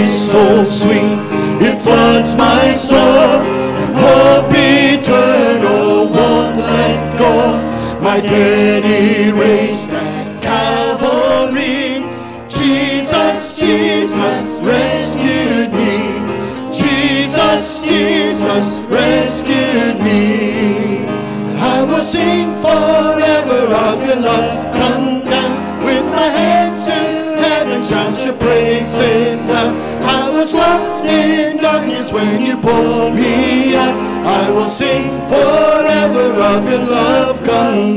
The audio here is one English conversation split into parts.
so sweet, it floods my soul, and hope eternal won't let go. My debt erased at Calvary, Jesus, Jesus rescued me. Jesus, Jesus rescued me. I will sing forever of your love. Come down with my hands to heaven, shout your praises loud. I was lost in darkness when you pulled me out. I will sing forever of your love. Come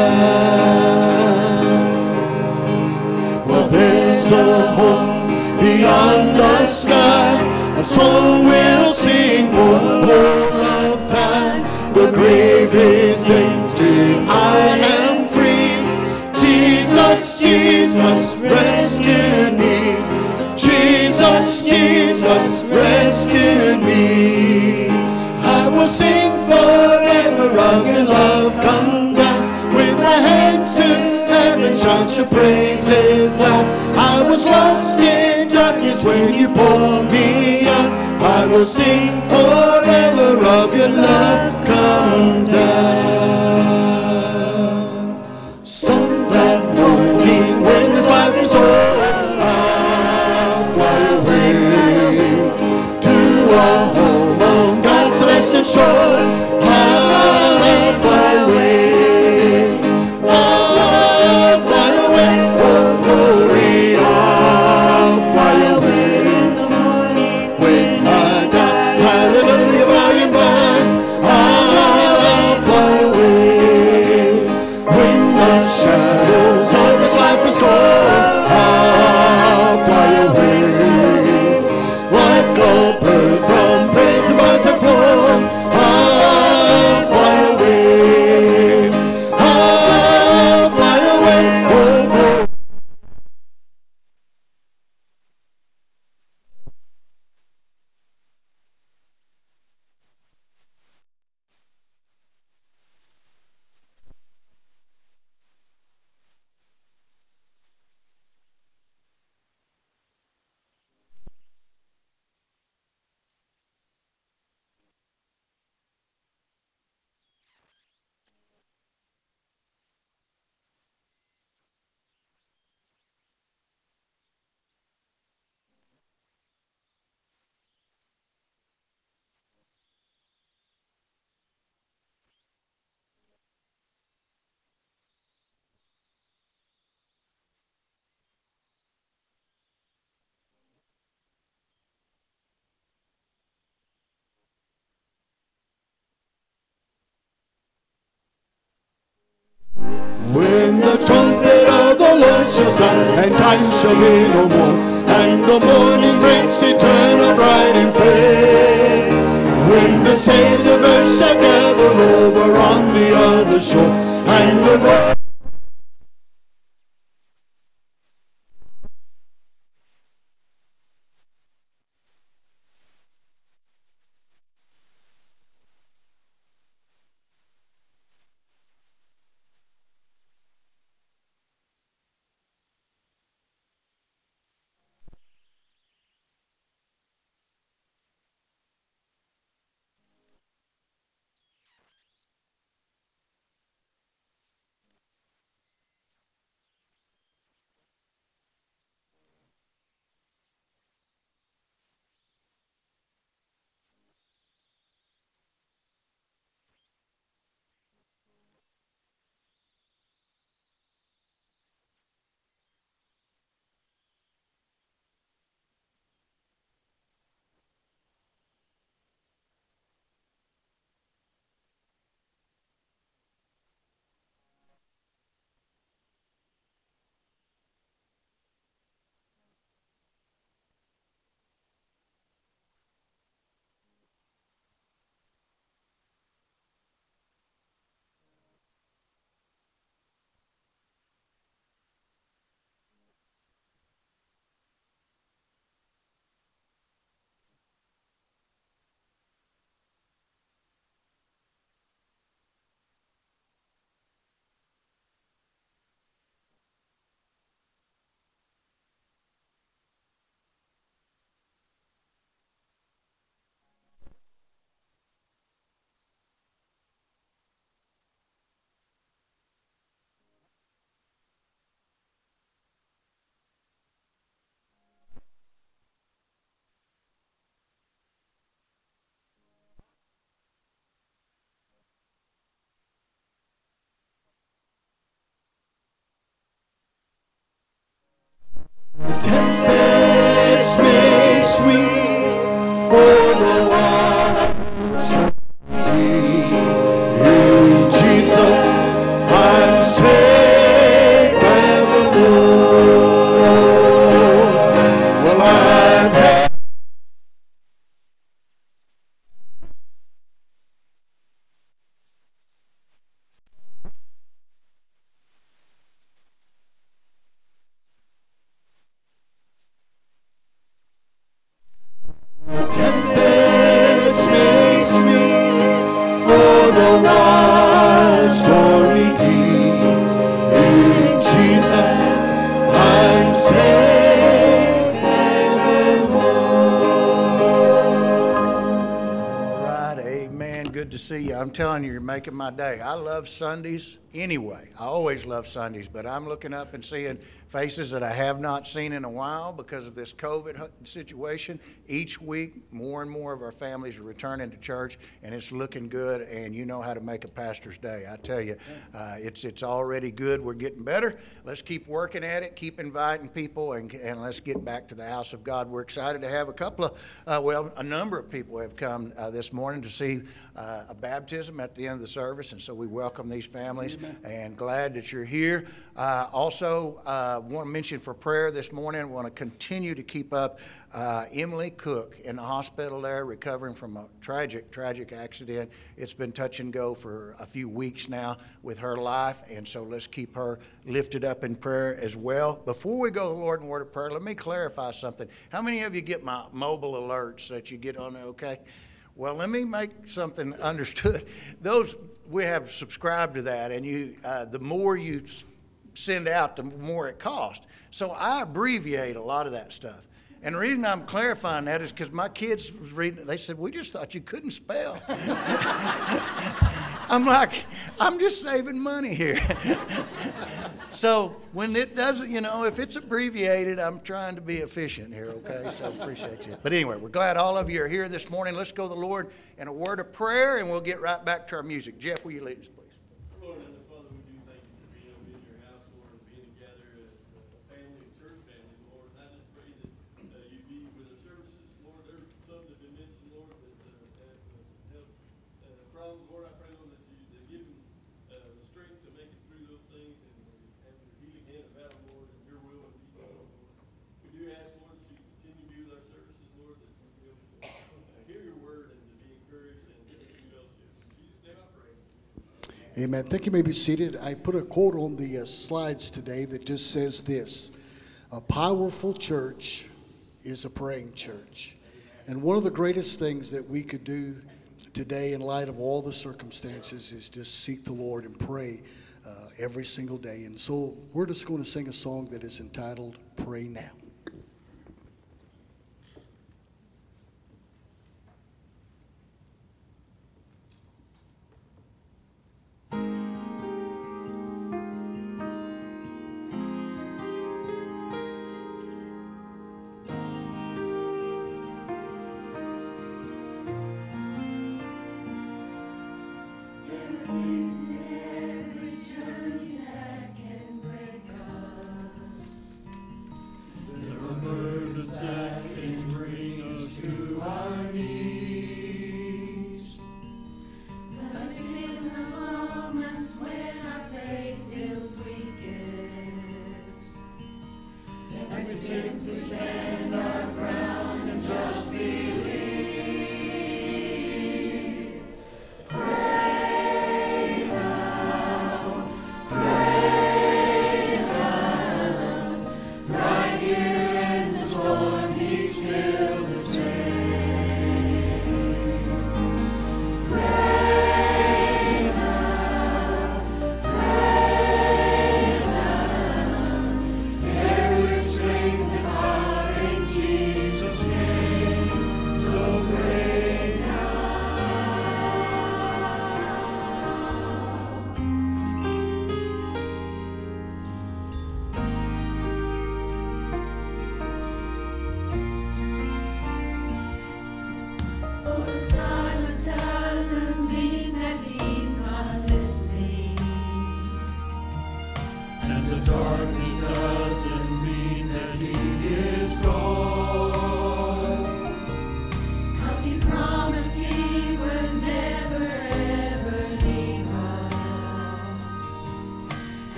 down. Well, there's a hope beyond the sky, a song we'll sing for all of time. The grave is empty, I am free. Jesus, Jesus rescued me. Jesus, Jesus rescued me. I will sing forever of your love. Come down with my hands to heaven, shout your praises loud. I was lost in darkness when you pulled me out. I will sing forever of your love. Come down. Some that morning when this life is over, I'll fly away to a home on God's celestial shore. I'll fly away. I'll fly away. Oh glory, I'll fly away. When I die, hallelujah, by and by, I'll fly away. When the shadows of this life is gone, I'll fly away. Like a bird from praise to merciful throne, I'll fly away. I'll fly away. Oh, oh. When the trumpet of the Lord shall sound, and time shall be no more, and the morning breaks eternal, bright and fair. When the saved of earth shall gather over on the other shore, and the world Oh, the wild story. In Jesus, I'm safe evermore. Well, I've had tempest makes me, oh, the wild stormy deep. In Jesus, I'm safe evermore. All right, amen. Good to see you. I'm telling you, you're making my day. I love Sundays anyway. I always love Sundays, but I'm looking up and seeing faces that I have not seen in a while because of this COVID situation. Each week, more and more of our families are returning to church, and it's looking good, and you know how to make a pastor's day. I tell you, it's already good. We're getting better. Let's keep working at it, keep inviting people, and let's get back to the house of God. We're excited to have a number of people have come this morning to see a baptism at the end of the service, and so we welcome these families. Amen. And glad that you're here. Also, want to mention for prayer this morning, I want to continue to keep up Emily Cook in the hospital there, recovering from a tragic accident. It's been touch and go for a few weeks now with her life, and so let's keep her lifted up in prayer as well. Before we go to the Lord in word of prayer, let me clarify something. How many of you get my mobile alerts that you get on there, okay? Well, let me make something understood. We have subscribed to that, and the more you send out, the more it costs. So I abbreviate a lot of that stuff. And the reason I'm clarifying that is because my kids was reading it. They said, we just thought you couldn't spell. I'm like, I'm just saving money here. So when it doesn't, if it's abbreviated, I'm trying to be efficient here, okay? So appreciate you. But anyway, we're glad all of you are here this morning. Let's go to the Lord in a word of prayer, and we'll get right back to our music. Jeff, will you lead us, please? Lord and Father, we do thank you for being over in your house, Lord, and being together as a family, a church family, Lord. And I just pray that you be with the services, Lord. There's some that you mentioned, Lord, that have problems, Lord. I pray, Lord, that you give them the strength to make it through those things and have your healing hand about them, Lord, and your will and be done, Lord. We do ask, Lord, that you continue to be with our services, Lord, that we be able to hear your word and to be encouraged and to be fellowship. In Jesus' name I pray. Amen. Thank you. You may be seated. I put a quote on the slides today that just says this: a powerful church is a praying church. And one of the greatest things that we could do today in light of all the circumstances is just seek the Lord and pray every single day. And so we're just going to sing a song that is entitled Pray Now.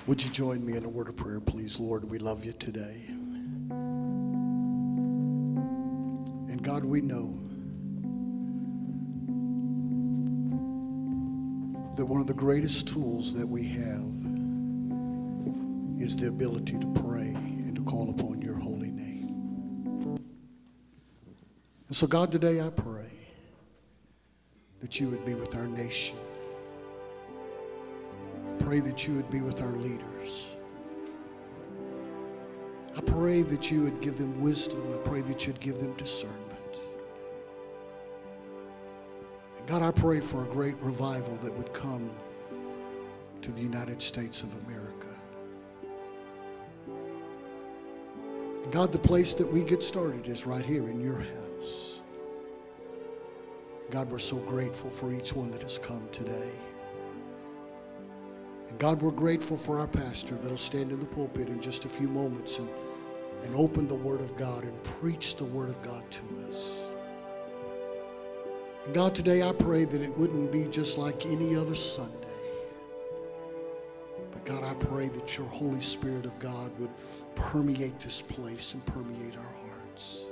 Would you join me in a word of prayer, please? Lord, we love you today. And God, we know that one of the greatest tools that we have is the ability to pray and to call upon your holy name. And so, God, today I pray that you would be with our nation. I pray that you would be with our leaders. I pray that you would give them wisdom. I pray that you'd give them discernment. And God, I pray for a great revival that would come to the United States of America. And God, the place that we get started is right here in your house. God, we're so grateful for each one that has come today. And God, we're grateful for our pastor that'll stand in the pulpit in just a few moments and open the Word of God and preach the Word of God to us. And God, today I pray that it wouldn't be just like any other Sunday. But God, I pray that your Holy Spirit of God would permeate this place and permeate our hearts.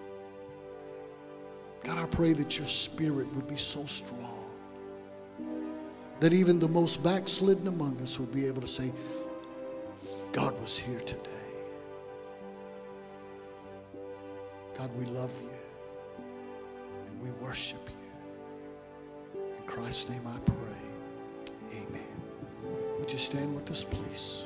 God, I pray that your Spirit would be so strong that even the most backslidden among us would be able to say, God was here today. God, we love you and we worship you. In Christ's name I pray. Amen. Would you stand with us, please?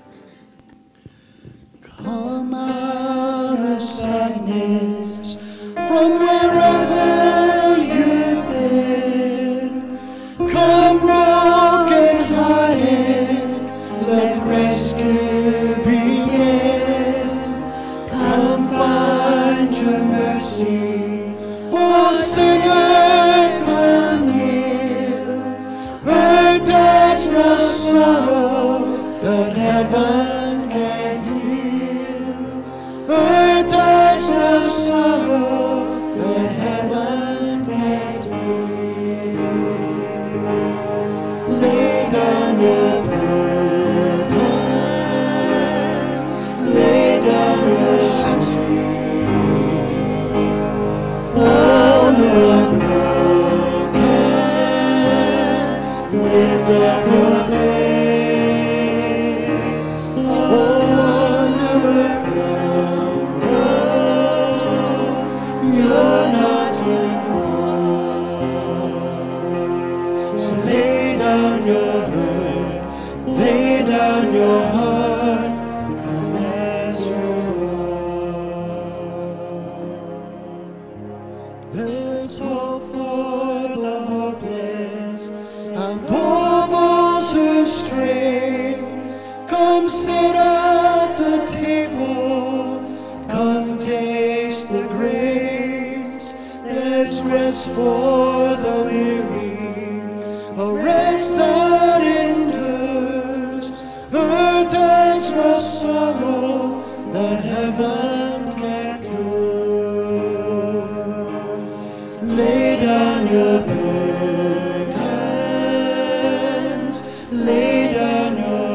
Come out of sadness from wherever you've been. Come broken hearted, let rescue begin. Come find your mercy, oh sinner, come kneel. Earth has no sorrow that heaven can heal. Earth has no sorrow that heaven can heal. Lay down your burdens, lay down your shame. All who are broken, lift up your face. Oh, wanderer, come home. You're not too far. So lay down your hurt, lay down your heart, come as you are. There's hope for the hopeless and all those who stray. Come sit at the table, come taste the grace. There's rest for the weary, a rest that endures. Earth has no sorrow that heaven can cure. So lay down your burdens, lay down your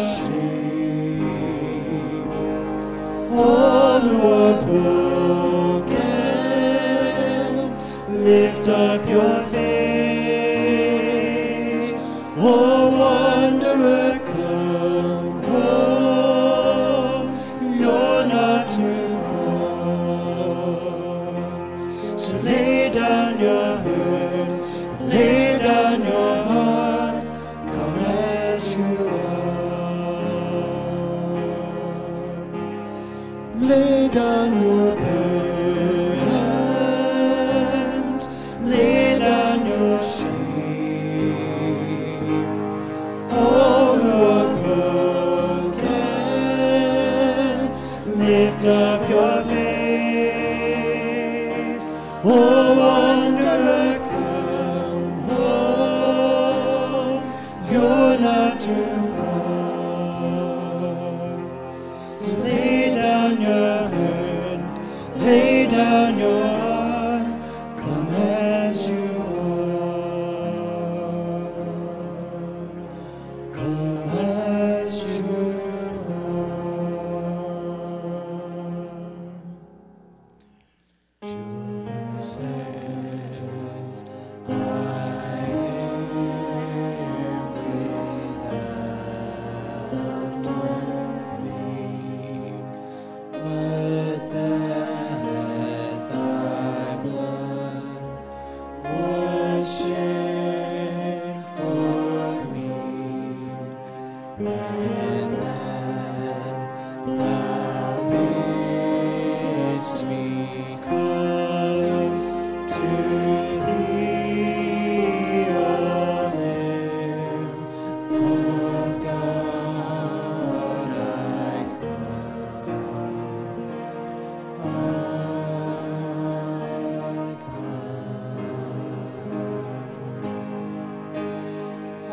shame. All who are broken, lift up your face. Oh, wanderer, come home. You're not too far. So lay down your hurt, lay down your heart, come as you are. Lay down your burdens, lay down your shame. All who are broken, lift up your face. Oh, wanderer, come home. You're not too far. So lay down your hurt, lay down your heart, come as you are. Come as you are.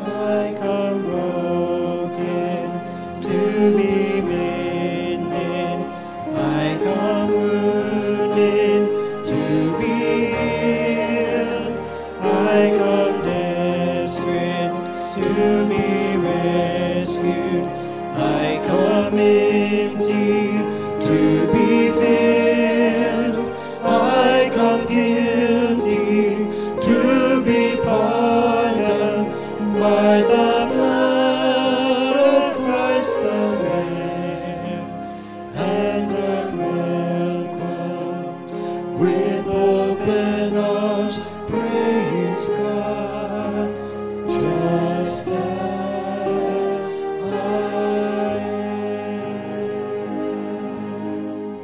I come broken to be mended. I come wounded to be healed. I come desperate to be rescued. I come empty to be filled. I come guilty to be pardoned by the blood of Christ the Lamb. And I welcome with open arms, praise God, just as I am.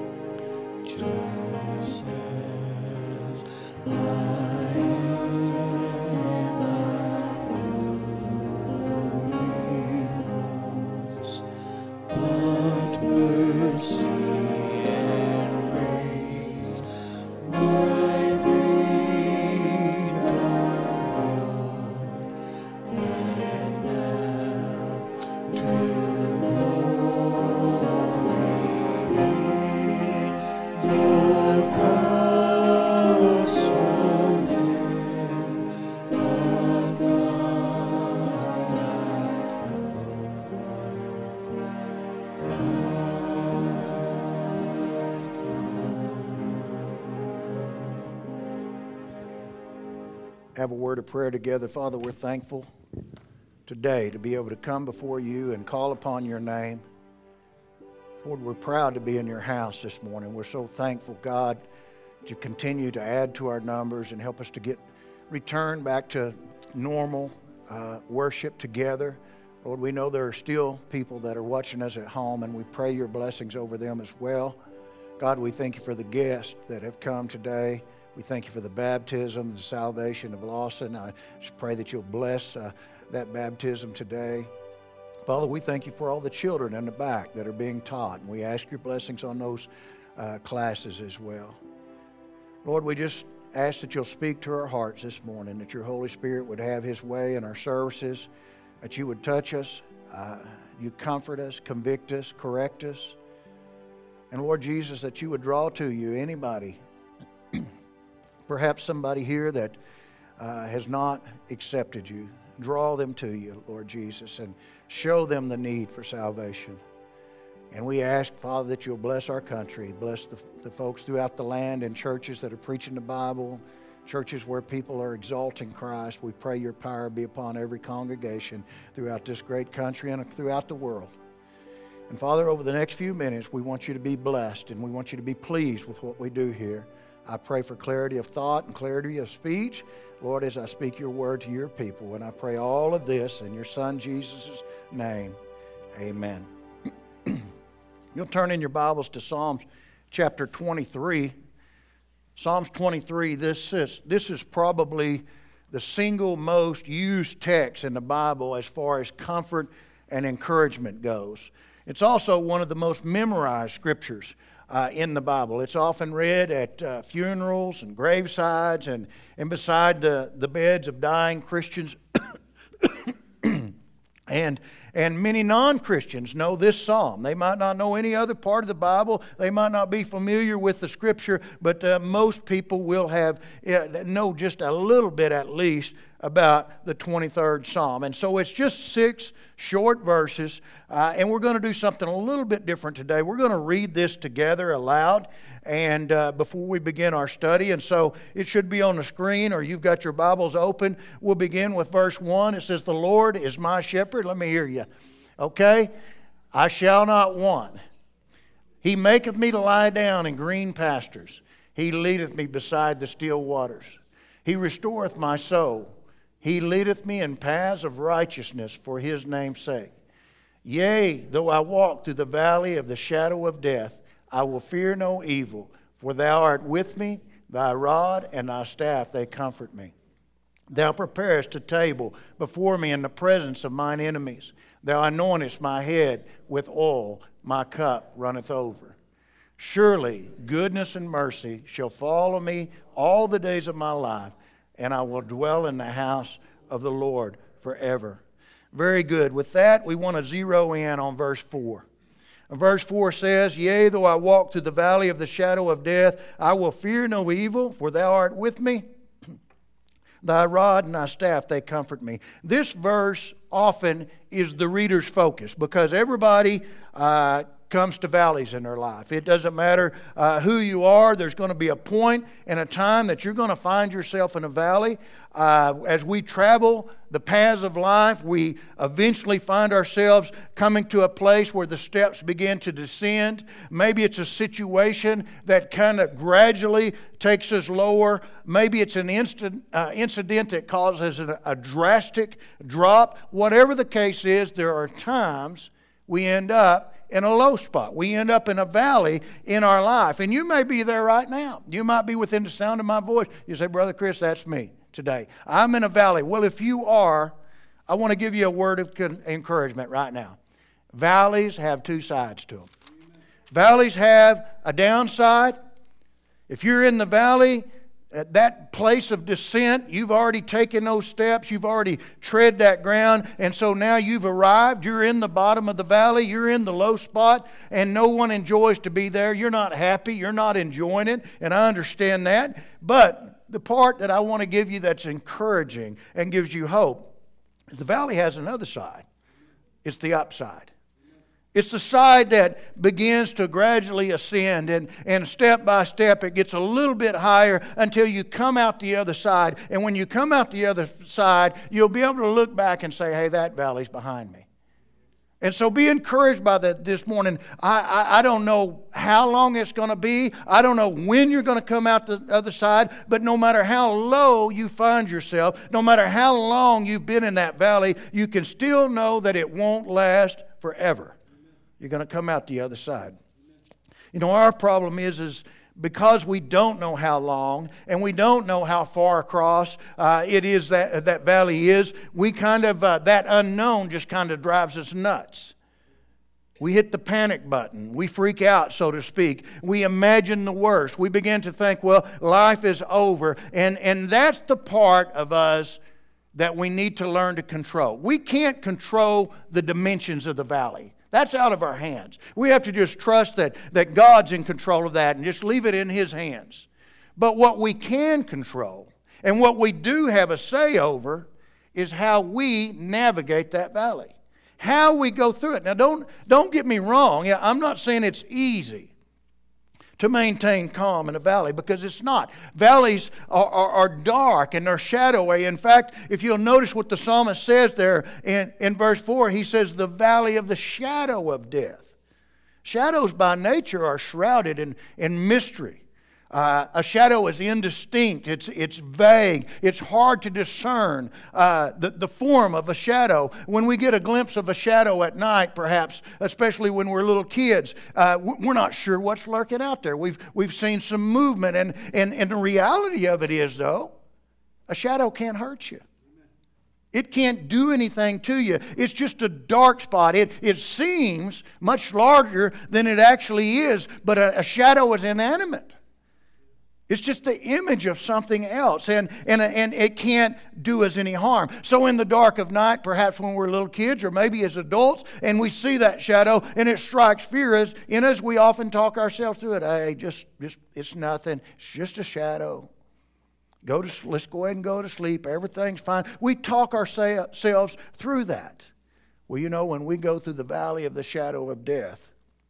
Just as I am, I would be lost, but mercy and grace my freedom wrought, and now to glory in your cross, O Lamb of Have a word of prayer together. Father, we're thankful today to be able to come before you and call upon your name. Lord, we're proud to be in your house this morning. We're so thankful, God, that you continue to add to our numbers and help us to return back to normal worship together. Lord, we know there are still people that are watching us at home, and we pray your blessings over them as well. God, we thank you for the guests that have come today. We thank you for the baptism, the salvation of Lawson. I just pray that you'll bless that baptism today. Father, we thank you for all the children in the back that are being taught, and we ask your blessings on those classes as well. Lord, we just ask that you'll speak to our hearts this morning, that your Holy Spirit would have his way in our services, that you would touch us, you comfort us, convict us, correct us. And Lord Jesus, that you would draw to you anybody, perhaps somebody here that has not accepted you. Draw them to you, Lord Jesus, and show them the need for salvation. And we ask, Father, that you'll bless our country, bless the folks throughout the land and churches that are preaching the Bible, churches where people are exalting Christ. We pray your power be upon every congregation throughout this great country and throughout the world. And Father, over the next few minutes, we want you to be blessed and we want you to be pleased with what we do here. I pray for clarity of thought and clarity of speech, Lord, as I speak your word to your people. And I pray all of this in your Son, Jesus' name. Amen. You'll turn in your Bibles to Psalms chapter 23. Psalms 23, this is probably the single most used text in the Bible as far as comfort and encouragement goes. It's also one of the most memorized scriptures in the Bible. It's often read at funerals and gravesides and beside the beds of dying Christians. And many non-Christians know this psalm. They might not know any other part of the Bible. They might not be familiar with the Scripture, but most people will know just a little bit at least about the 23rd Psalm. And so it's just 6 short verses, and we're going to do something a little bit different today. We're going to read this together aloud and before we begin our study. And so it should be on the screen or you've got your Bibles open. We'll begin with verse 1. It says, "The Lord is my shepherd." Let me hear you. Okay? "I shall not want. He maketh me to lie down in green pastures. He leadeth me beside the still waters. He restoreth my soul. He leadeth me in paths of righteousness for his name's sake. Yea, though I walk through the valley of the shadow of death, I will fear no evil, for thou art with me, thy rod and thy staff, they comfort me. Thou preparest a table before me in the presence of mine enemies. Thou anointest my head with oil, my cup runneth over. Surely goodness and mercy shall follow me all the days of my life, and I will dwell in the house of the Lord forever. Very good. With that, we want to zero in on verse 4. Verse 4 says, Yea, though I walk through the valley of the shadow of death, I will fear no evil, for thou art with me. Thy rod and thy staff, they comfort me. This verse often is the reader's focus because everybody comes to valleys in their life. It doesn't matter who you are. There's going to be a point and a time that you're going to find yourself in a valley. As we travel the paths of life, we eventually find ourselves coming to a place where the steps begin to descend. Maybe it's a situation that kind of gradually takes us lower. Maybe it's an incident that causes a drastic drop. Whatever the case is, there are times we end up in a low spot. We end up in a valley in our life. And you may be there right now. You might be within the sound of my voice. You say, Brother Chris, that's me today. I'm in a valley. Well, if you are, I want to give you a word of encouragement right now. Valleys have two sides to them. Valleys have a downside. If you're in the valley, at that place of descent, you've already taken those steps. You've already tread that ground. And so now you've arrived. You're in the bottom of the valley. You're in the low spot. And no one enjoys to be there. You're not happy. You're not enjoying it. And I understand that. But the part that I want to give you that's encouraging and gives you hope is the valley has another side. It's the upside. It's the side that begins to gradually ascend, and step by step it gets a little bit higher until you come out the other side. And when you come out the other side, you'll be able to look back and say, hey, that valley's behind me. And so be encouraged by that this morning. I don't know how long it's going to be. I don't know when you're going to come out the other side. But no matter how low you find yourself, no matter how long you've been in that valley, you can still know that it won't last forever. You're going to come out the other side. You know, our problem is because we don't know how long and we don't know how far across it is that valley is, we kind of, that unknown just kind of drives us nuts. We hit the panic button. We freak out, so to speak. We imagine the worst. We begin to think, well, life is over. And that's the part of us that we need to learn to control. We can't control the dimensions of the valley. That's out of our hands. We have to just trust that God's in control of that and just leave it in His hands. But what we can control and what we do have a say over is how we navigate that valley. How we go through it. Now don't get me wrong. Yeah, I'm not saying it's easy to maintain calm in a valley, because it's not. Valleys are dark and they're shadowy. In fact, if you'll notice what the psalmist says there in verse 4, he says, the valley of the shadow of death. Shadows by nature are shrouded in mystery. A shadow is indistinct, it's vague, it's hard to discern the form of a shadow. When we get a glimpse of a shadow at night, perhaps, especially when we're little kids, we're not sure what's lurking out there. We've seen some movement, and the reality of it is, though, a shadow can't hurt you. It can't do anything to you. It's just a dark spot. It seems much larger than it actually is, but a shadow is inanimate. It's just the image of something else, and it can't do us any harm. So in the dark of night, perhaps when we're little kids or maybe as adults, and we see that shadow and it strikes fear in us, we often talk ourselves through it. Hey, just it's nothing. It's just a shadow. Let's go ahead and go to sleep. Everything's fine. We talk ourselves through that. Well, you know, when we go through the valley of the shadow of death,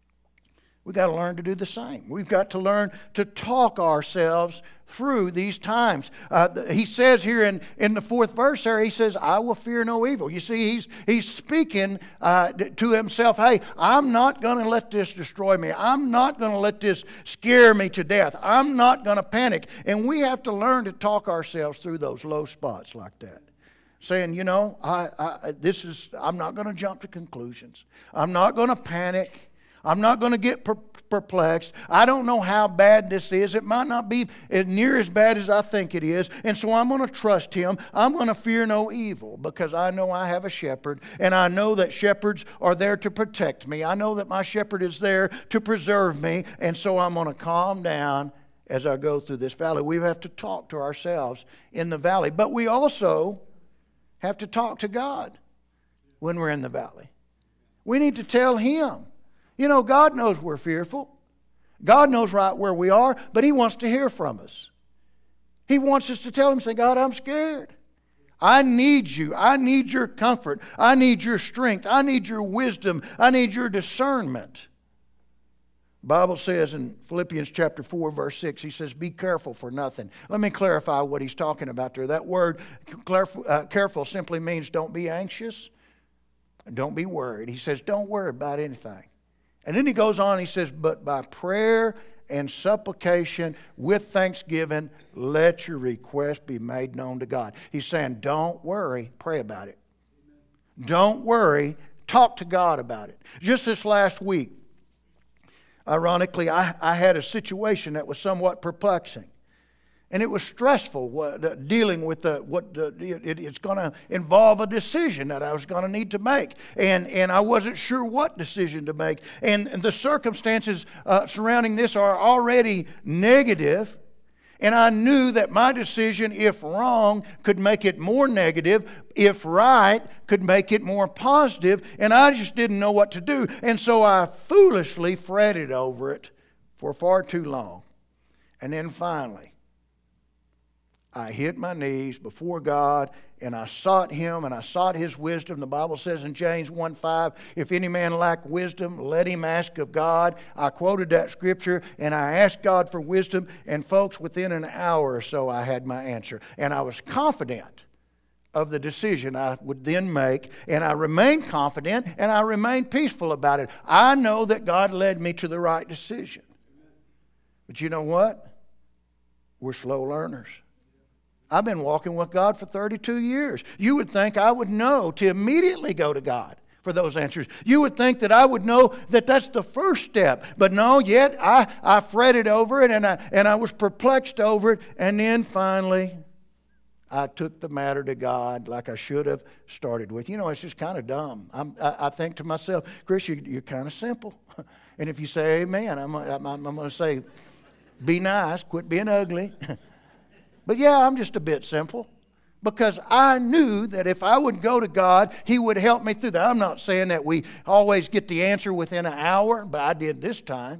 we've got to learn to do the same. We've got to learn to talk ourselves through these times. He says here in the 4th verse there, he says, I will fear no evil. You see, he's speaking to himself, hey, I'm not going to let this destroy me. I'm not going to let this scare me to death. I'm not going to panic. And we have to learn to talk ourselves through those low spots like that. Saying, you know, I'm not going to jump to conclusions. I'm not going to panic. I'm not going to get perplexed. I don't know how bad this is. It might not be near as bad as I think it is. And so I'm going to trust Him. I'm going to fear no evil because I know I have a shepherd. And I know that shepherds are there to protect me. I know that my shepherd is there to preserve me. And so I'm going to calm down as I go through this valley. We have to talk to ourselves in the valley. But we also have to talk to God when we're in the valley. We need to tell Him. You know, God knows we're fearful. God knows right where we are, but He wants to hear from us. He wants us to tell Him, say, God, I'm scared. I need you. I need your comfort. I need your strength. I need your wisdom. I need your discernment. The Bible says in Philippians chapter 4, verse 6, he says, be careful for nothing. Let me clarify what he's talking about there. That word, careful, simply means don't be anxious and don't be worried. He says, don't worry about anything. And then he goes on, he says, but by prayer and supplication with thanksgiving, let your request be made known to God. He's saying, don't worry, pray about it. Don't worry, talk to God about it. Just this last week, ironically, I had a situation that was somewhat perplexing. And it was stressful dealing with it's going to involve a decision that I was going to need to make. And I wasn't sure what decision to make. And the circumstances surrounding this are already negative. And I knew that my decision, if wrong, could make it more negative. If right, could make it more positive. And I just didn't know what to do. And so I foolishly fretted over it for far too long. And then finally, I hit my knees before God and I sought Him and I sought His wisdom. The Bible says in James 1:5, if any man lack wisdom, let him ask of God. I quoted that scripture and I asked God for wisdom. And folks, within an hour or so, I had my answer. And I was confident of the decision I would then make. And I remained confident and I remained peaceful about it. I know that God led me to the right decision. But you know what? We're slow learners. I've been walking with God for 32 years. You would think I would know to immediately go to God for those answers. You would think that I would know that that's the first step. But no, yet I fretted over it and I was perplexed over it. And then finally, I took the matter to God like I should have started with. You know, it's just kind of dumb. I think to myself, Chris, you're kind of simple. And if you say amen, I'm going to say, be nice, quit being ugly. But yeah, I'm just a bit simple because I knew that if I would go to God, He would help me through that. I'm not saying that we always get the answer within an hour, but I did this time.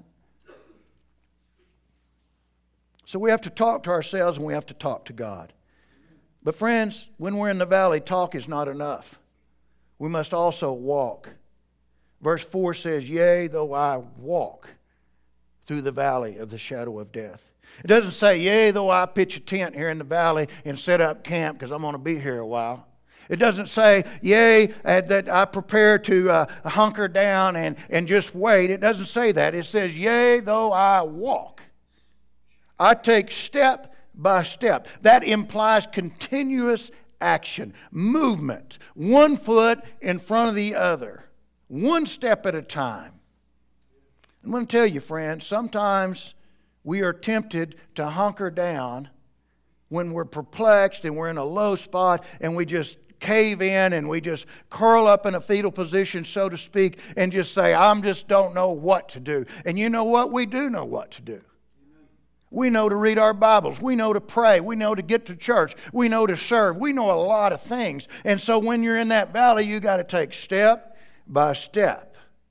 So we have to talk to ourselves and we have to talk to God. But friends, when we're in the valley, talk is not enough. We must also walk. Verse 4 says, yea, though I walk through the valley of the shadow of death. It doesn't say, yea, though I pitch a tent here in the valley and set up camp because I'm going to be here a while. It doesn't say, yea, that I prepare to hunker down and just wait. It doesn't say that. It says, yea, though I walk. I take step by step. That implies continuous action, movement, one foot in front of the other, one step at a time. I'm going to tell you, friends, sometimes we are tempted to hunker down when we're perplexed and we're in a low spot and we just cave in and we just curl up in a fetal position, so to speak, and just say, I just don't know what to do. And you know what? We do know what to do. We know to read our Bibles. We know to pray. We know to get to church. We know to serve. We know a lot of things. And so when you're in that valley, you got to take step by step.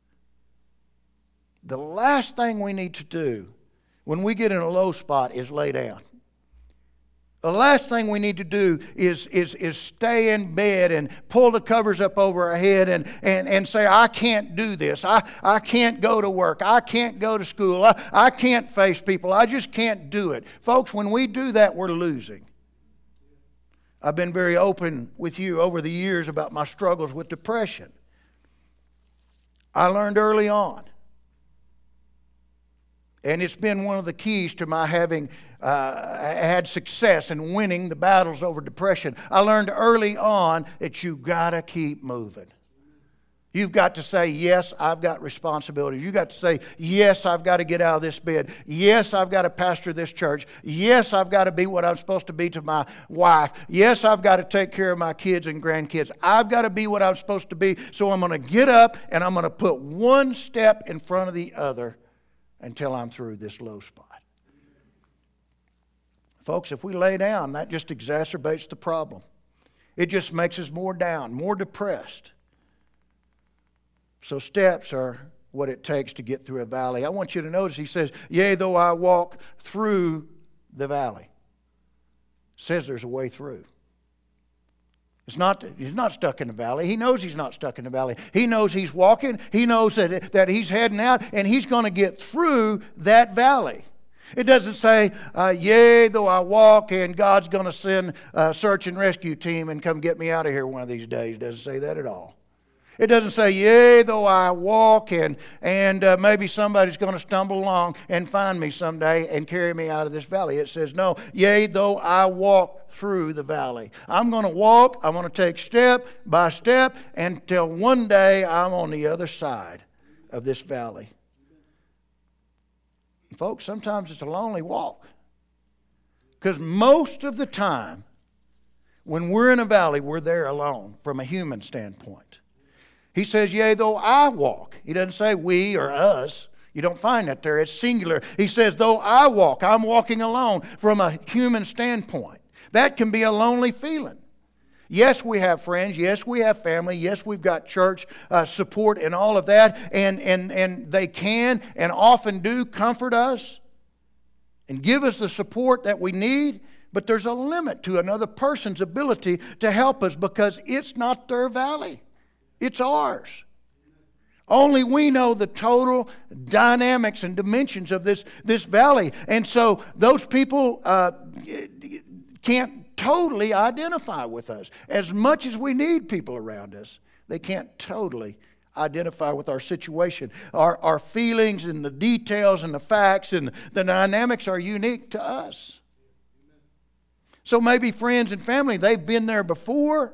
The last thing we need to do when we get in a low spot is lay down. The last thing we need to do is stay in bed and pull the covers up over our head and say, I can't do this. I can't go to work. I can't go to school. I can't face people. I just can't do it. Folks, when we do that, we're losing. I've been very open with you over the years about my struggles with depression. I learned early on. And it's been one of the keys to my having had success in winning the battles over depression. I learned early on that you've got to keep moving. You've got to say, yes, I've got responsibilities. You've got to say, yes, I've got to get out of this bed. Yes, I've got to pastor this church. Yes, I've got to be what I'm supposed to be to my wife. Yes, I've got to take care of my kids and grandkids. I've got to be what I'm supposed to be. So I'm going to get up and I'm going to put one step in front of the other until I'm through this low spot. Folks, if we lay down, that just exacerbates the problem. It just makes us more down, more depressed. So steps are what it takes to get through a valley. I want you to notice he says, yea, though I walk through the valley. Says there's a way through. He's not stuck in the valley. He knows he's not stuck in the valley. He knows he's walking. He knows that he's heading out, and he's going to get through that valley. It doesn't say, yea, though I walk, and God's going to send a search and rescue team and come get me out of here one of these days. It doesn't say that at all. It doesn't say, yea, though I walk, and maybe somebody's going to stumble along and find me someday and carry me out of this valley. It says, no, yea, though I walk through the valley. I'm going to walk, I'm going to take step by step until one day I'm on the other side of this valley. And folks, sometimes it's a lonely walk. Because most of the time, when we're in a valley, we're there alone from a human standpoint. He says, yea, though I walk. He doesn't say we or us. You don't find that there. It's singular. He says, though I walk, I'm walking alone from a human standpoint. That can be a lonely feeling. Yes, we have friends. Yes, we have family. Yes, we've got church support and all of that. And they can and often do comfort us and give us the support that we need. But there's a limit to another person's ability to help us because it's not their valley. It's ours. Only we know the total dynamics and dimensions of this valley. And so those people can't totally identify with us. As much as we need people around us, they can't totally identify with our situation. Our feelings and the details and the facts and the dynamics are unique to us. So maybe friends and family, they've been there before.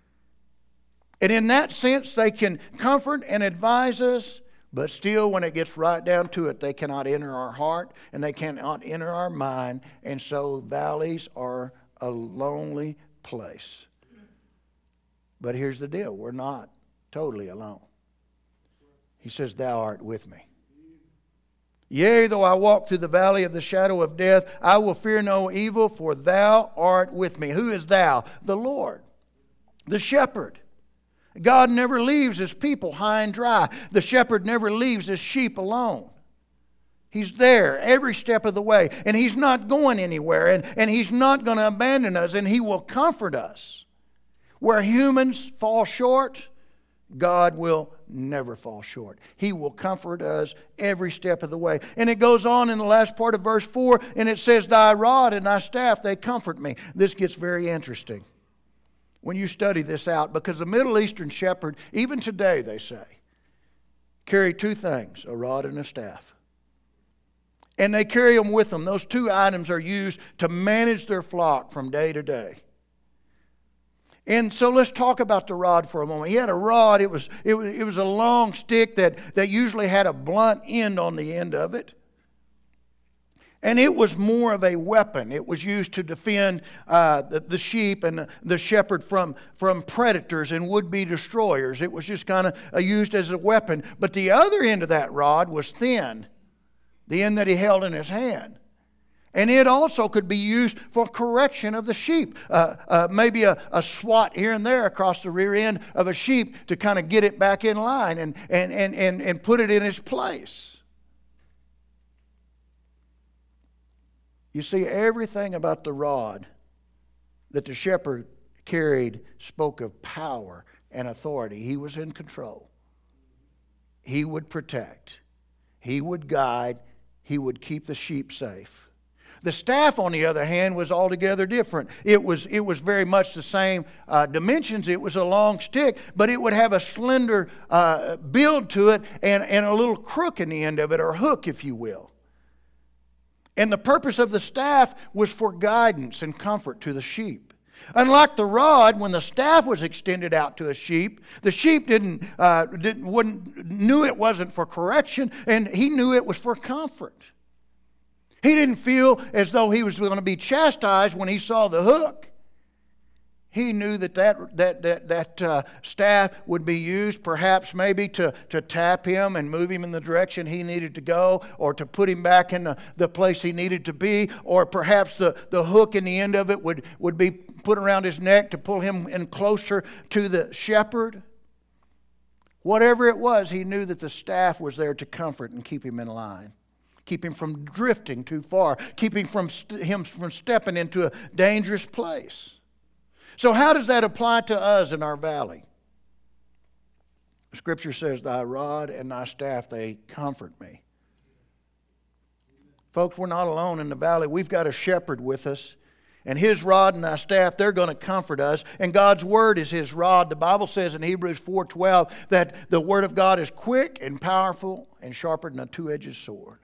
And in that sense, they can comfort and advise us, but still when it gets right down to it, they cannot enter our heart and they cannot enter our mind. And so valleys are a lonely place. But here's the deal. We're not totally alone. He says, thou art with me. Yea, though I walk through the valley of the shadow of death, I will fear no evil, for thou art with me. Who is thou? The Lord, the shepherd. God never leaves his people high and dry. The shepherd never leaves his sheep alone. He's there every step of the way, and he's not going anywhere, and he's not going to abandon us, and he will comfort us. Where humans fall short, God will never fall short. He will comfort us every step of the way. And it goes on in the last part of verse 4, and it says, thy rod and thy staff, they comfort me. This gets very interesting when you study this out, because the Middle Eastern shepherd, even today they say, carry two things, a rod and a staff. And they carry them with them. Those two items are used to manage their flock from day to day. And so let's talk about the rod for a moment. He had a rod. It was a long stick that usually had a blunt end on the end of it. And it was more of a weapon. It was used to defend the sheep and the shepherd from predators and would-be destroyers. It was just kind of used as a weapon. But the other end of that rod was thin, the end that he held in his hand. And it also could be used for correction of the sheep. Maybe a swat here and there across the rear end of a sheep to kind of get it back in line and put it in its place. You see, everything about the rod that the shepherd carried spoke of power and authority. He was in control. He would protect. He would guide. He would keep the sheep safe. The staff, on the other hand, was altogether different. It was very much the same dimensions. It was a long stick, but it would have a slender build to it and a little crook in the end of it, or hook, if you will. And the purpose of the staff was for guidance and comfort to the sheep. Unlike the rod, when the staff was extended out to a sheep, the sheep knew it wasn't for correction, and he knew it was for comfort. He didn't feel as though he was going to be chastised when he saw the hook. He knew that staff would be used perhaps maybe to tap him and move him in the direction he needed to go, or to put him back in the place he needed to be, or perhaps the hook in the end of it would be put around his neck to pull him in closer to the shepherd. Whatever it was, he knew that the staff was there to comfort and keep him in line. Keep him from drifting too far. Keep him from stepping into a dangerous place. So how does that apply to us in our valley? Scripture says, thy rod and thy staff, they comfort me. Folks, we're not alone in the valley. We've got a shepherd with us. And his rod and thy staff, they're going to comfort us. And God's word is his rod. The Bible says in Hebrews 4:12 that the word of God is quick and powerful and sharper than a two-edged sword.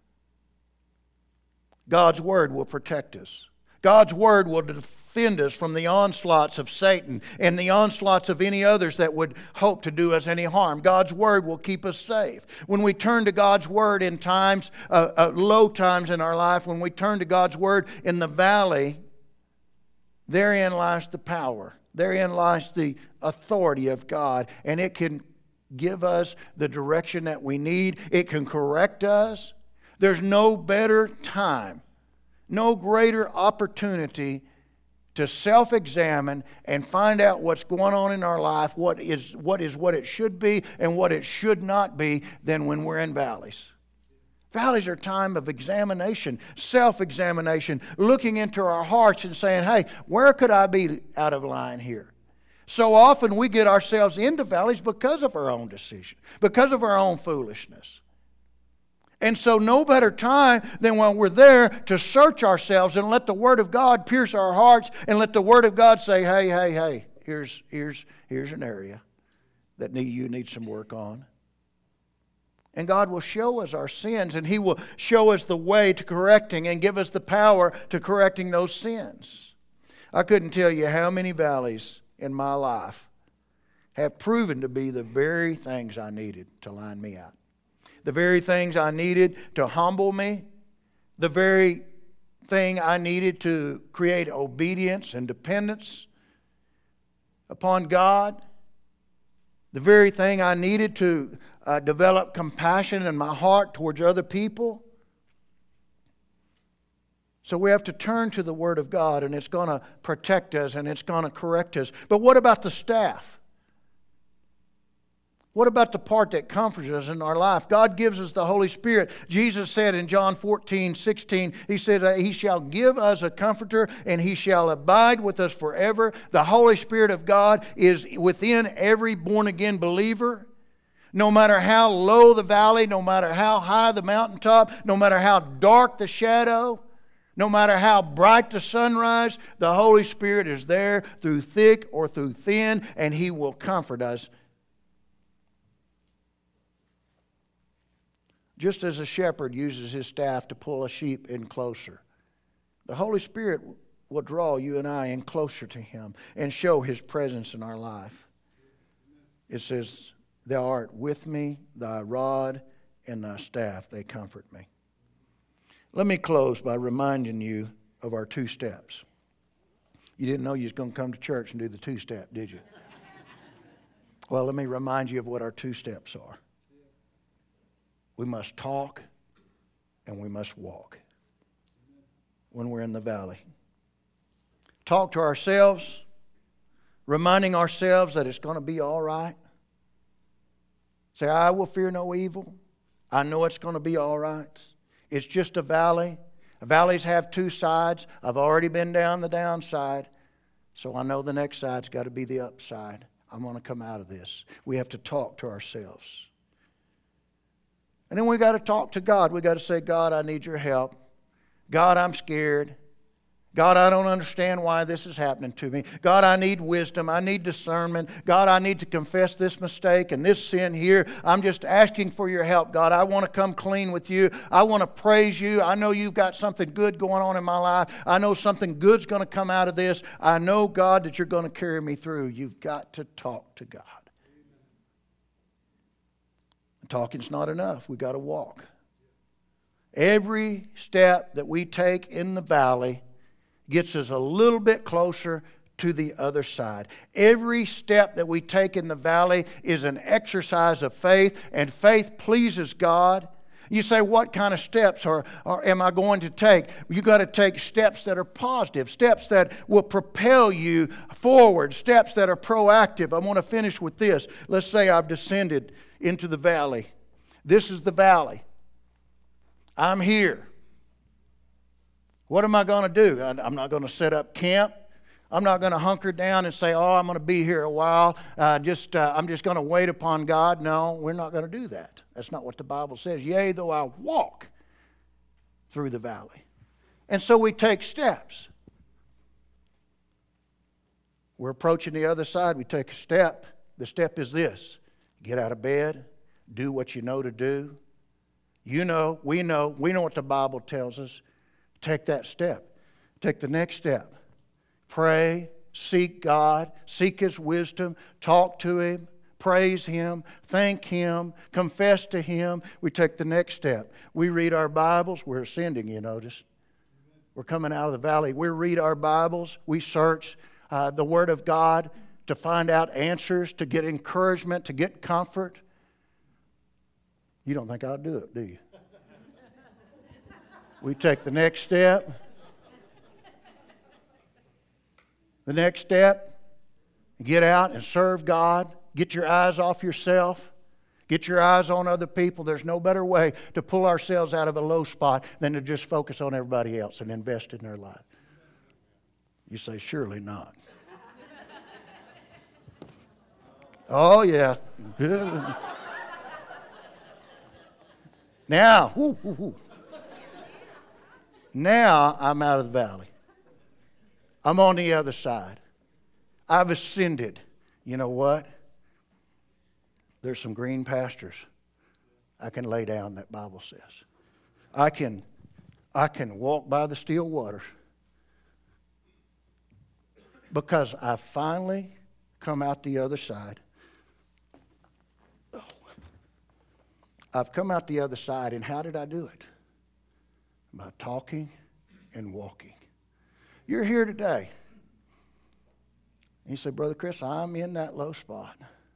God's word will protect us. God's word will defend us from the onslaughts of Satan and the onslaughts of any others that would hope to do us any harm. God's word will keep us safe. When we turn to God's word in times, low times in our life, when we turn to God's word in the valley, therein lies the power. Therein lies the authority of God. And it can give us the direction that we need. It can correct us. There's no better time, no greater opportunity to self-examine and find out what's going on in our life, what it should be and what it should not be, than when we're in valleys. Valleys are a time of examination, self-examination, looking into our hearts and saying, hey, where could I be out of line here? So often we get ourselves into valleys because of our own decision, because of our own foolishness. And so no better time than when we're there to search ourselves and let the Word of God pierce our hearts and let the Word of God say, hey, here's an area that you need some work on. And God will show us our sins, and He will show us the way to correcting and give us the power to correcting those sins. I couldn't tell you how many valleys in my life have proven to be the very things I needed to line me out. The very things I needed to humble me. The very thing I needed to create obedience and dependence upon God. The very thing I needed to develop compassion in my heart towards other people. So we have to turn to the Word of God, and it's going to protect us and it's going to correct us. But what about the staff? What about the part that comforts us in our life? God gives us the Holy Spirit. Jesus said in John 14:16, He said, He shall give us a comforter and He shall abide with us forever. The Holy Spirit of God is within every born-again believer. No matter how low the valley, no matter how high the mountaintop, no matter how dark the shadow, no matter how bright the sunrise, the Holy Spirit is there through thick or through thin, and He will comfort us. Just as a shepherd uses his staff to pull a sheep in closer, the Holy Spirit will draw you and I in closer to Him and show His presence in our life. It says, Thou art with me, thy rod and thy staff, they comfort me. Let me close by reminding you of our 2 steps. You didn't know you was going to come to church and do the 2-step, did you? Well, let me remind you of what our 2 steps are. We must talk and we must walk when we're in the valley. Talk to ourselves, reminding ourselves that it's going to be all right. Say, I will fear no evil. I know it's going to be all right. It's just a valley. Valleys have 2 sides. I've already been down the downside, so I know the next side's got to be the upside. I'm going to come out of this. We have to talk to ourselves. And then we got to talk to God. We got to say, God, I need your help. God, I'm scared. God, I don't understand why this is happening to me. God, I need wisdom. I need discernment. God, I need to confess this mistake and this sin here. I'm just asking for your help. God, I want to come clean with you. I want to praise you. I know you've got something good going on in my life. I know something good's going to come out of this. I know, God, that you're going to carry me through. You've got to talk to God. Talking's not enough. We've got to walk. Every step that we take in the valley gets us a little bit closer to the other side. Every step that we take in the valley is an exercise of faith, and faith pleases God. You say, what kind of steps or am I going to take? You got to take steps that are positive, steps that will propel you forward, steps that are proactive. I want to finish with this. Let's say I've descended into the valley. This is the valley. I'm here. What am I going to do? I'm not going to set up camp. I'm not going to hunker down and say, I'm going to be here a while. I'm just going to wait upon God. No, we're not going to do that. That's not what the Bible says. Yea, though I walk through the valley. And so we take steps. We're approaching the other side. We take a step. The step is this. Get out of bed. Do what you know to do. We know what the Bible tells us. Take that step. Take the next step. Pray, seek God, seek His wisdom, talk to Him, praise Him, thank Him, confess to Him. We take the next step. We read our Bibles. We're ascending, you notice. We're coming out of the valley. We read our Bibles. We search the Word of God to find out answers, to get encouragement, to get comfort. You don't think I'll do it, do you? We take the next step. The next step, get out and serve God. Get your eyes off yourself. Get your eyes on other people. There's no better way to pull ourselves out of a low spot than to just focus on everybody else and invest in their life. You say, surely not. Oh, yeah. Now, now I'm out of the valley. I'm on the other side. I've ascended. You know what? There's some green pastures I can lay down, that Bible says. I can walk by the still waters because I finally come out the other side. I've come out the other side, and how did I do it? By talking and walking. You're here today. You say, Brother Chris, I'm in that low spot.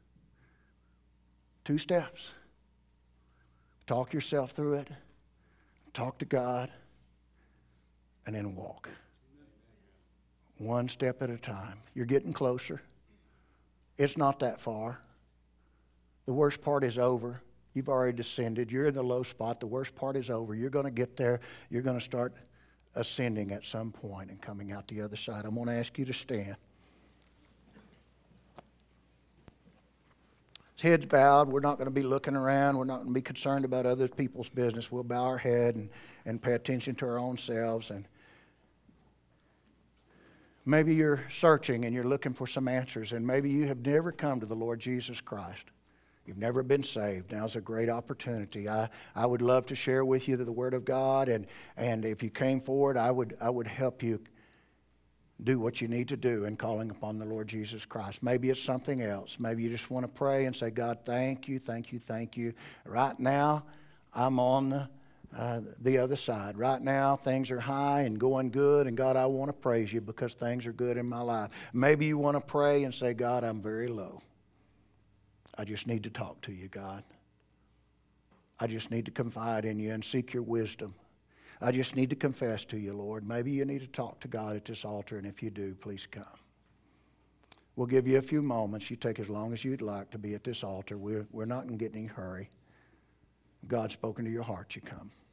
2 steps. Talk yourself through it. Talk to God. And then walk. 1 step at a time. You're getting closer. It's not that far. The worst part is over. You've already descended. You're in the low spot. The worst part is over. You're going to get there. You're going to start ascending at some point and coming out the other side. I'm going to ask you to stand. Heads bowed. We're not going to be looking around. We're not going to be concerned about other people's business. We'll bow our head and pay attention to our own selves. And maybe you're searching and you're looking for some answers, and maybe you have never come to the Lord Jesus Christ. You've never been saved. Now's a great opportunity. I would love to share with you the Word of God, and if you came forward, I would help you do what you need to do in calling upon the Lord Jesus Christ. Maybe it's something else. Maybe you just want to pray and say, God, thank you, thank you, thank you. Right now, I'm on the other side. Right now, things are high and going good, and God, I want to praise you because things are good in my life. Maybe you want to pray and say, God, I'm very low. I just need to talk to you, God. I just need to confide in you and seek your wisdom. I just need to confess to you, Lord. Maybe you need to talk to God at this altar, and if you do, please come. We'll give you a few moments. You take as long as you'd like to be at this altar. We're not in getting any hurry. God's spoken to your heart, you come.